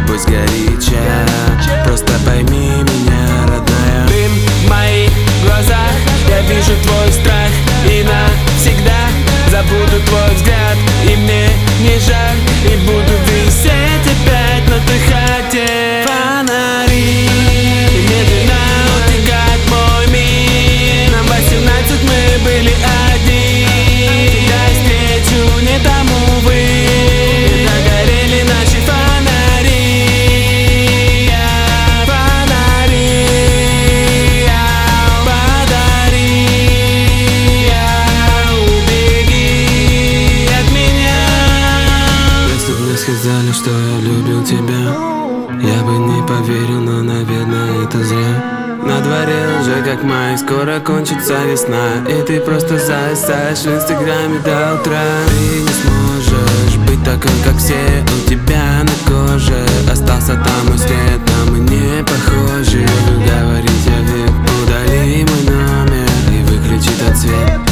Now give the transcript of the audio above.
пусть горяча. Просто пойми меня, родная. Дым в моих глазах, я вижу твой страх и навсегда забуду твой взгляд. И мне не жаль, и буду висеть опять на тахате. Фонари медленно утекает мой мир. Нам 18, мы были одни. Тебя встречу не тому вы. Догорели наши фонари. Фонари, подари, убеги от меня. Если бы мне сказали, что я любил тебя, я бы не поверил, но, наверное, это зря. На дворе уже как май, скоро кончится весна, и ты просто зависаешь в инстаграме до утра. Ты не сможешь быть такой, как все, у тебя на коже остался там мой след, но мы не похожи. Говорить я век, удали мой номер и выключи тот свет.